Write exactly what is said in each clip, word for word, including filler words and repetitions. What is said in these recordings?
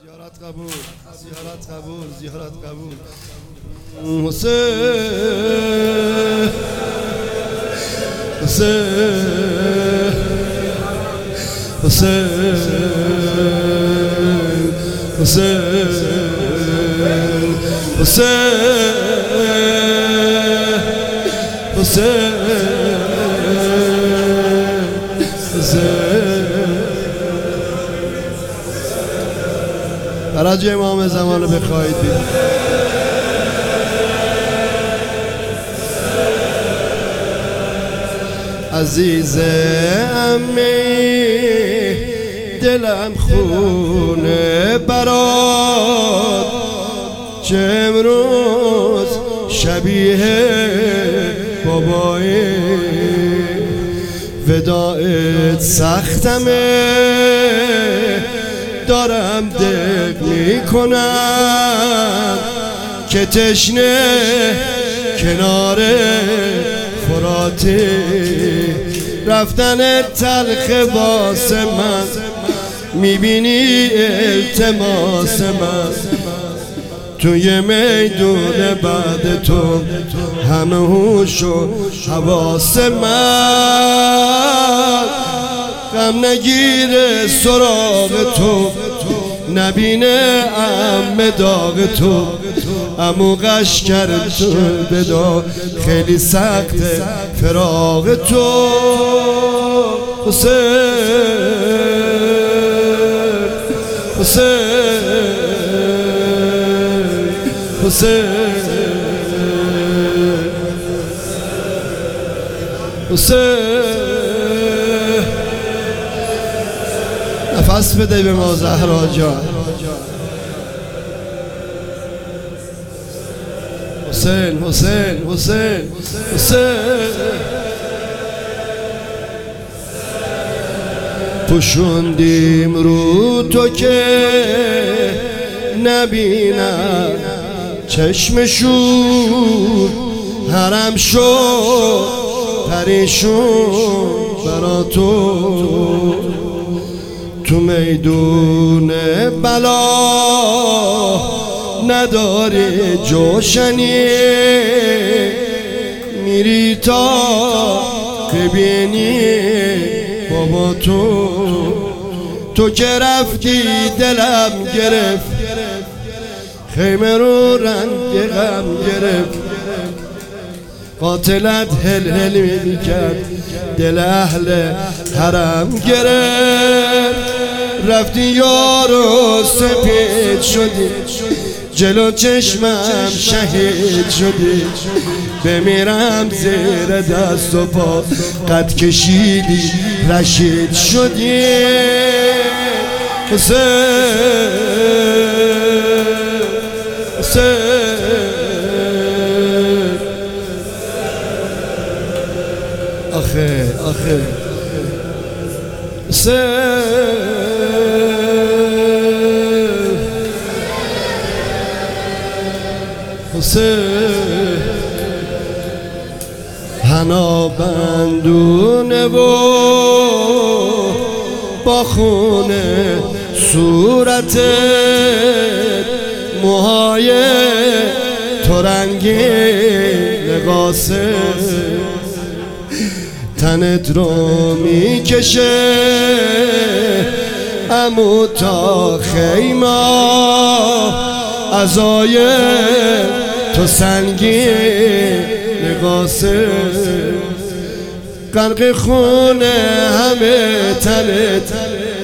زیارت قبول، زیارت قبول، زیارت قبول. حسین حسین حسین حسین حسین حسین فرج امام زمان رو بخواهید دید. عزیز امی دلم خونه برات چه امروز شبیه بابایی وداعت سختمه دارم دق میکنم که تشنه کنار فراتی رفتن تلخ واسه من میبینی التماس من توی میدون بعد تو همه هوش و حواس من غم نگیره سراغ تو نبینه ام داغ تو امو قش کرد تو بدا خیلی سخت فراغ تو حسین حسین حسین حسین نفس بده به ما زهرا جان. حسین حسین حسین حسین پوشوندیم رو تو که نبینم چشم شور حرم شد پریشون برا تو تو میدون بلا نداری جوشنی میری تا ببینی بابا تو تو که رفتی دلم گرفت خیمه رو رنگ غم گرفت قاتلت هل هل میکرد دل اهل حرم گرفت رفتی یارو سپید شدی جلو چشمم شهید شدی بمیرم زیر دست و پا قد کشیدی رشید شدی حسین حسین آخه آخه حسین حسین حنا بندونه و با خونه صورت موهای تو رنگی نقاسه تنت رو میکشه امو تا خیمه عزای تو سنگی نقاسه غرق خونه همه تنت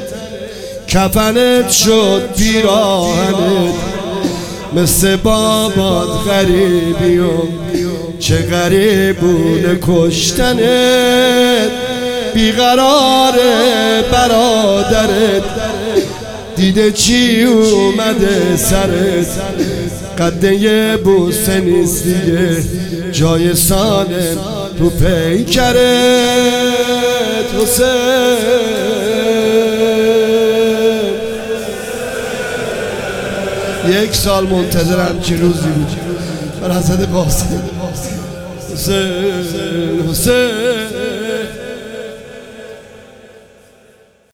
کفنت شد پیراهنت مثل بابات غریبیم چه غریبونه کشتنت بیقراره برادرت دیده چی اومده سرت قده یه بوسه نیست دیگه جای سالم تو پیکرت حسین یک سال منتظرم چه روزی بود بر حضرت قاسم حسین حسین